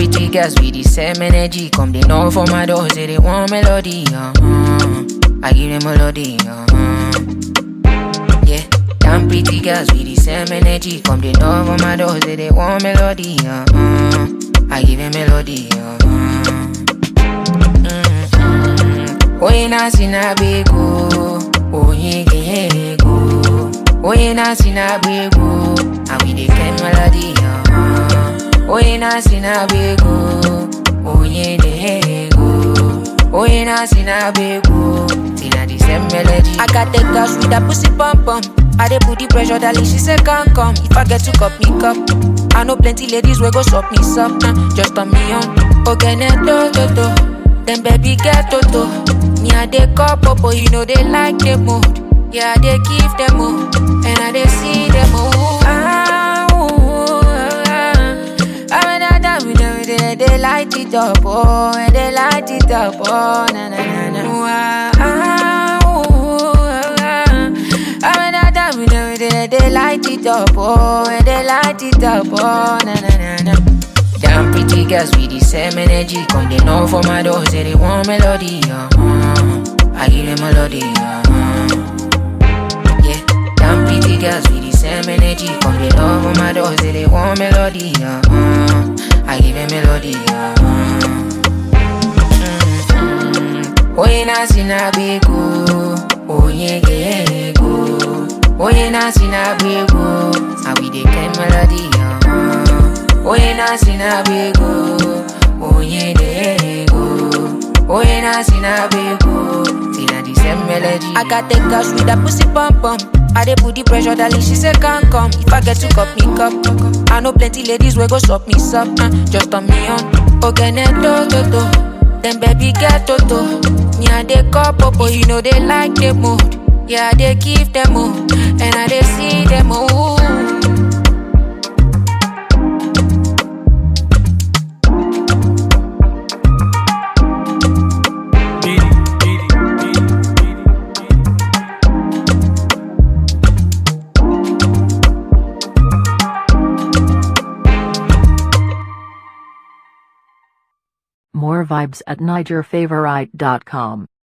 pretty girls with the same energy. Come they know for my door, say they want melody. I give them melody. Yeah, damn pretty girls with the same energy. Come they know for my door, say they want melody. I give them melody. Oh, you na sina bego. Oh, yeah, go. Oh, you na sina bego. And we dey get melody. Oh, you na sina bego. Oh, yeah, go. Oh, you na sina bego. Tina the same melody. I got the girls with a pussy pump pump. I dey put the pressure, darling, she say can't come. If I get to cup me cup, I know plenty ladies will go suck me up. Just turn me on. Okay, do. Then baby get toto. Me I dey cup popo, you know they like the mood. Yeah, I dey give them more, and I dey see them more. I'm in a with them, they light it up, oh, and they light it up, oh, na na na na. I'm in a with them, they light it up, oh, and they light it up, oh, na na na na. Damn pretty girls with the same energy. Come they know for my door, say they want melody. I give them melody. Yeah, damn pretty girls with the same energy. Come they know for my door, say they want melody. I give them melody. Oh, you na sina bego. Oh, yeah, go. Oh, you na sina bego. And we dey get melody. Oh, you na sina bego. Oh, yeah, go. Oh, you na sina bego. Tina the same melody. I got the girls with a pussy pump pump. I dey put the pressure, darling, she say can't come. If I get to cup me cup, I know plenty ladies will go suck me up. Just turn me on. Okay, do. Then baby get toto. Me I dey cup popo, you know they like the mood. Yeah, I dey give them more, and I dey see them more. More vibes at NigerFavorite.com.